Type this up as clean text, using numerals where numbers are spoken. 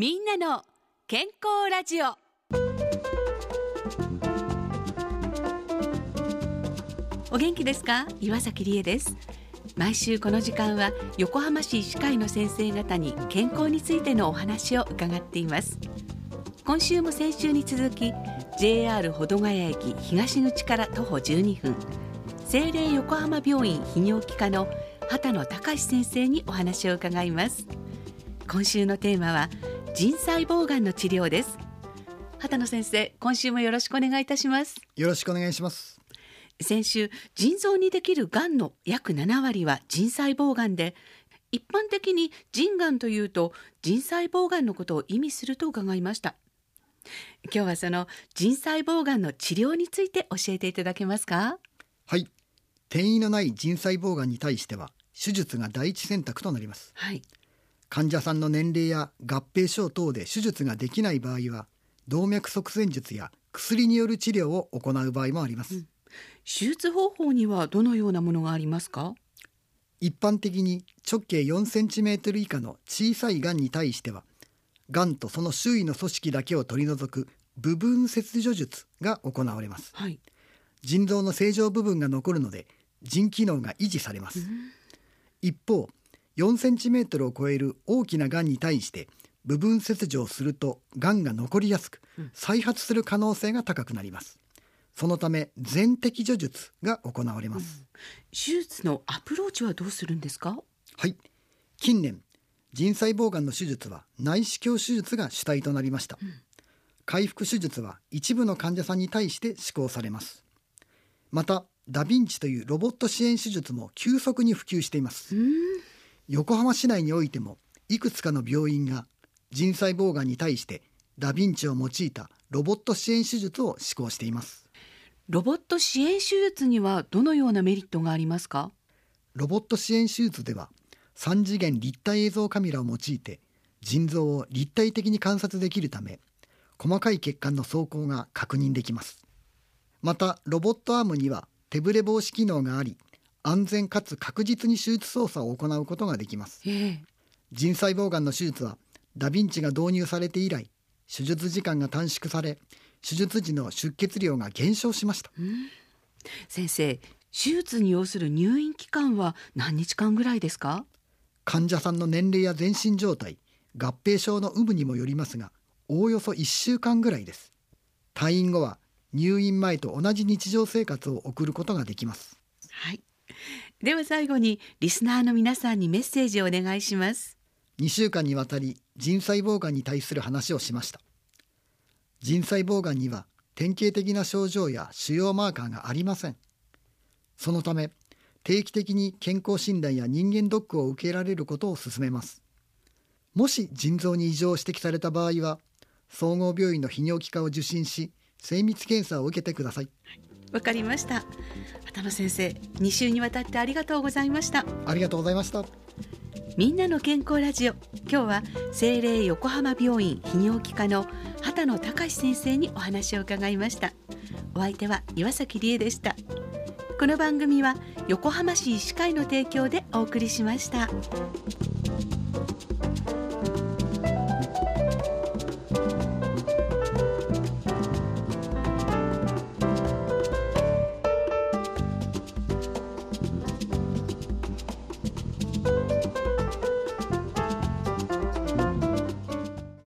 みんなの健康ラジオ。お元気ですか？岩崎理恵です。毎週この時間は横浜市医師会の先生方に健康についてのお話を伺っています。今週も先週に続き JR 保土ヶ谷駅東口から徒歩12分、聖霊横浜病院泌尿器科の畑野隆先生にお話を伺います。今週のテーマは腎細胞がんの治療です。畑野先生、今週もよろしくお願いいたします。 よろしくお願いします。 先週、腎臓にできるがんの約7割は腎細胞がんで、一般的に腎がんというと腎細胞がんのことを意味すると伺いました。今日はその腎細胞がんの治療について教えていただけますか？ はい。転移のない腎細胞がんに対しては手術が第一選択となります。 はい。 患者さんの年齢や合併症等で手術ができない場合は動脈塞栓術や薬による治療を行う場合もあります。 手術方法にはどのようなものがありますか？ 一般的に直径4センチメートル以下の小さいがんに対しては、がんとその周囲の組織だけを取り除く部分切除術が行われます。 はい。 腎臓の正常部分が残るので腎機能が維持されます。一方、4センチメートルを超える大きながんに対して部分切除をするとがんが残りやすく、再発する可能性が高くなります。そのため全摘除術が行われます。 手術のアプローチはどうするんですか？ はい。近年、腎細胞がんの手術は内視鏡手術が主体となりました。開腹手術は一部の患者さんに対して施行されます。また、ダヴィンチというロボット支援手術も急速に普及しています。横浜市内においてもいくつかの病院が腎細胞がんに対してダヴィンチを用いたロボット支援手術を施行しています。 ロボット支援手術にはどのようなメリットがありますか？ ロボット支援手術では3次元立体映像カメラを用いて腎臓を立体的に観察できるため、細かい血管の走行が確認できます。また、ロボットアームには手ぶれ防止機能があり、安全かつ確実に手術操作を行うことができます。腎細胞がんの手術はダヴィンチが導入されて以来、手術時間が短縮され、手術時の出血量が減少しました。 先生、手術に要する入院期間は何日間ぐらいですか？ 患者さんの年齢や全身状態、合併症の有無にもよりますが、おおよそ1週間ぐらいです。退院後は入院前と同じ日常生活を送ることができます。 はい。では最後にリスナーの皆さんにメッセージをお願いします。 2週間にわたり腎細胞がんに対する話をしました。腎細胞がんには典型的な症状や主要マーカーがありません。そのため定期的に健康診断や人間ドックを受けられることを勧めます。もし腎臓に異常を指摘された場合は、総合病院の泌尿器科を受診し、精密検査を受けてください。 わかりました。畑野先生、2週にわたってありがとうございました。 ありがとうございました。 みんなの健康ラジオ。今日は聖霊横浜病院泌尿器科の畑野隆先生にお話を伺いました。お相手は岩崎理恵でした。この番組は横浜市医師会の提供でお送りしました。